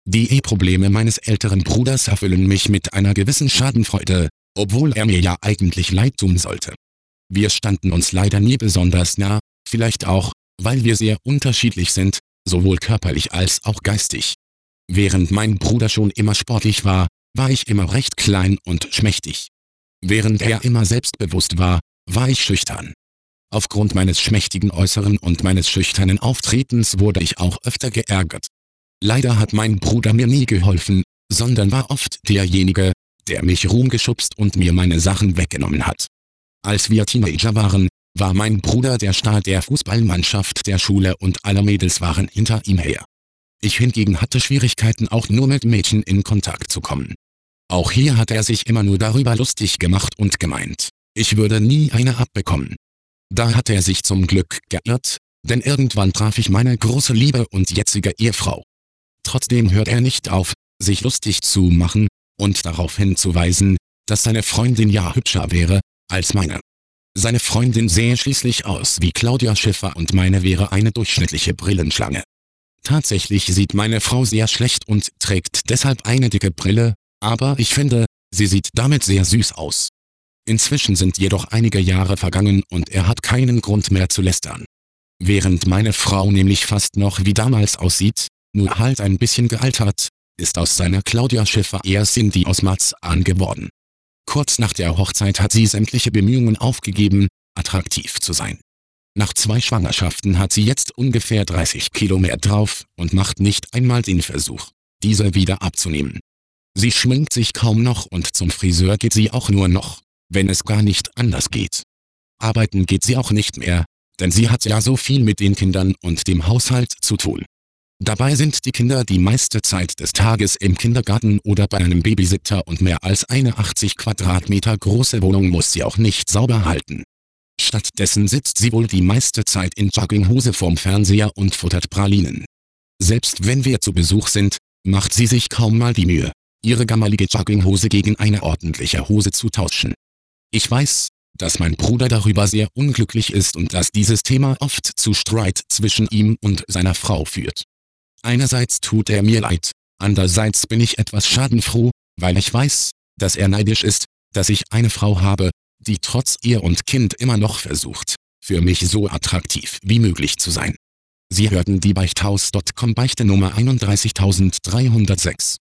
Die Eheprobleme meines älteren Bruders erfüllen mich mit einer gewissen Schadenfreude, obwohl er mir ja eigentlich leid tun sollte. Wir standen uns leider nie besonders nah, vielleicht auch, weil wir sehr unterschiedlich sind, sowohl körperlich als auch geistig. Während mein Bruder schon immer sportlich war, war ich immer recht klein und schmächtig. Während er immer selbstbewusst war, war ich schüchtern. Aufgrund meines schmächtigen Äußeren und meines schüchternen Auftretens wurde ich auch öfter geärgert. Leider hat mein Bruder mir nie geholfen, sondern war oft derjenige, der mich rumgeschubst und mir meine Sachen weggenommen hat. Als wir Teenager waren, war mein Bruder der Star der Fußballmannschaft der Schule und alle Mädels waren hinter ihm her. Ich hingegen hatte Schwierigkeiten, auch nur mit Mädchen in Kontakt zu kommen. Auch hier hat er sich immer nur darüber lustig gemacht und gemeint, ich würde nie eine abbekommen. Da hat er sich zum Glück geirrt, denn irgendwann traf ich meine große Liebe und jetzige Ehefrau. Trotzdem hört er nicht auf, sich lustig zu machen und darauf hinzuweisen, dass seine Freundin ja hübscher wäre als meine. Seine Freundin sähe schließlich aus wie Claudia Schiffer und meine wäre eine durchschnittliche Brillenschlange. Tatsächlich sieht meine Frau sehr schlecht und trägt deshalb eine dicke Brille, aber ich finde, sie sieht damit sehr süß aus. Inzwischen sind jedoch einige Jahre vergangen und er hat keinen Grund mehr zu lästern. Während meine Frau nämlich fast noch wie damals aussieht, nur halt ein bisschen gealtert, ist aus seiner Claudia Schiffer eher Cindy aus Marzahn geworden. Kurz nach der Hochzeit hat sie sämtliche Bemühungen aufgegeben, attraktiv zu sein. Nach 2 Schwangerschaften hat sie jetzt ungefähr 30 Kilo mehr drauf und macht nicht einmal den Versuch, diese wieder abzunehmen. Sie schminkt sich kaum noch und zum Friseur geht sie auch nur noch, wenn es gar nicht anders geht. Arbeiten geht sie auch nicht mehr, denn sie hat ja so viel mit den Kindern und dem Haushalt zu tun. Dabei sind die Kinder die meiste Zeit des Tages im Kindergarten oder bei einem Babysitter und mehr als eine 80 Quadratmeter große Wohnung muss sie auch nicht sauber halten. Stattdessen sitzt sie wohl die meiste Zeit in Jogginghose vorm Fernseher und futtert Pralinen. Selbst wenn wir zu Besuch sind, macht sie sich kaum mal die Mühe, ihre gammelige Jogginghose gegen eine ordentliche Hose zu tauschen. Ich weiß, dass mein Bruder darüber sehr unglücklich ist und dass dieses Thema oft zu Streit zwischen ihm und seiner Frau führt. Einerseits tut er mir leid, andererseits bin ich etwas schadenfroh, weil ich weiß, dass er neidisch ist, dass ich eine Frau habe, die trotz Ehe und Kind immer noch versucht, für mich so attraktiv wie möglich zu sein. Sie hörten die Beichthaus.com Beichte Nummer 31306.